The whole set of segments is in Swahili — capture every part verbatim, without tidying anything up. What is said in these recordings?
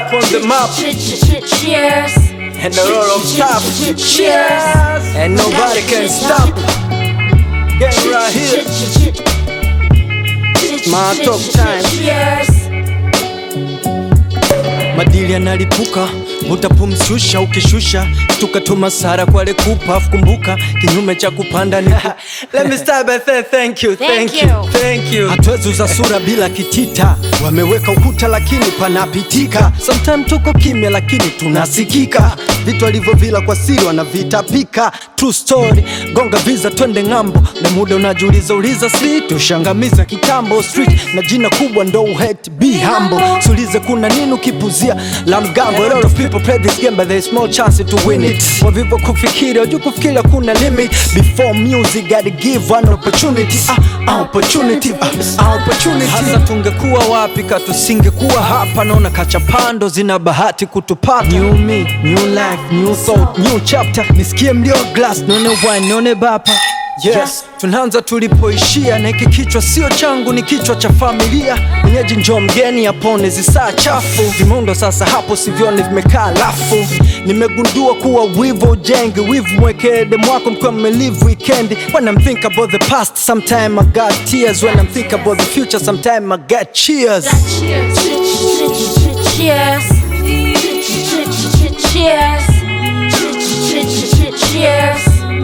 up on the map. Cheers. And a lot of stuff. Cheers. And nobody can stop. Get right here. My top time. Cheers. Madili yanalipuka, utapumshusha ukishusha, tukatuma sara kwa lekupa, kumbuka kinyume cha kupanda ni Let me start by saying thank you, thank, Thank you, you. thank you. Hatuwezi uza sura bila kitita, wameweka ukuta lakini panapitika. Sometimes tuko kimya lakini tunasikika, vitu alivyovila kwa siri wanavitapika. True story, gonga visa twende ngambo, na muda unajiuliza uliza si tushangamiza kitambo. Street na jina kubwa ndo hate, be humble. Sulize kuna nini ukipuzia la mgambo. A lot of people play this game but there's small chance to win it. Wavivo kufikiri, wajua kufikiri kuna limit. Before music gotta give an opportunity. Ah, opportunity, ah, opportunity. Hasa tungekuwa wapi katusingekuwa hapa. Naona kachapando zina bahati kutupata. New me, new life, new thought, new chapter. Nisikie mlio glass, nione wine, nione bapa. Yes, tunaanza tulipoishia, na hiki kichwa sio changu, ni kichwa cha familia. Mwenyeji njoo mgeni apone zisaa chafu. Vimundo sasa hapo sivioni vimekaa lafu. Nimegundua kuwa wivu ujengi, wivu mweke demu wako mkiwa mmelive weekend. When I'm think about the past, sometime I got tears. When I'm think about the future, sometime I get cheers. Cheers. Cheers. Cheers. Cheers. Cheers.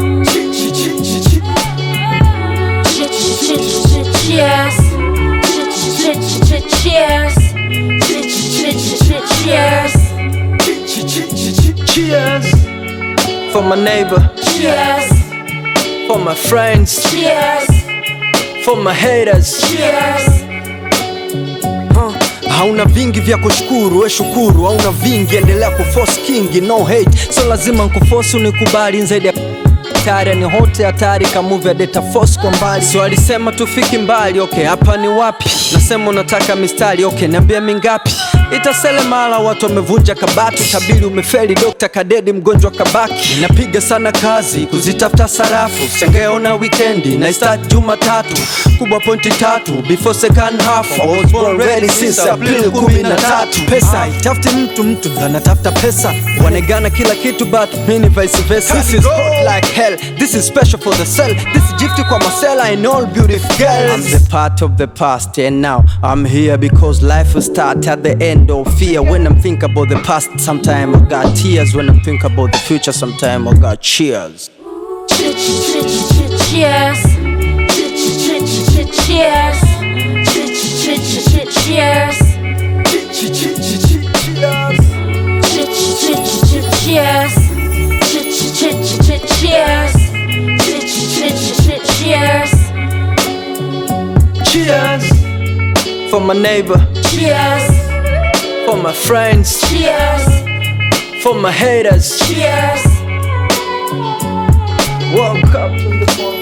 Cheers for my neighbor. Cheers. For my friends. Cheers. For my haters. Cheers. Huh. Hauna vingi vya kushukuru, we shukuru. Hauna vingi, endelea kuforce kingi, no hate. So lazima nkuforce unikubali zaidi ya hatari ni hote hatari kamuvi ya data force kwa mbali. So alisema tufiki mbali, okay hapa ni wapi? Nasema unataka mistari, okay niambia mingapi? Itasele mala watu wamevunja kabati, tabili umefeli dokta kadedi mgonjwa kabaki. Napiga sana kazi kuzitafuta sarafu, changeona weekendi na start Jumatatu. Kubwa pointi tatu before second half. I was born ready since April kumi na tatu. Pesa itafuti mtu, mtu ndo anatafuta pesa. Wanegana kila kitu but mini vice versa. This is hot like hell, this is special for the cell. This is gifty kwa masela and all beautiful girls. I'm the part of the past and now I'm here because life will start at the end of fear. When I'm think about the past, sometime I got tears. When I'm think about the future, sometime I got cheers. Cheers. Cheers. Cheers. Cheers. Cheers for my neighbor. Cheers. For my friends. Cheers. For my haters. Cheers. Woke up in the morning.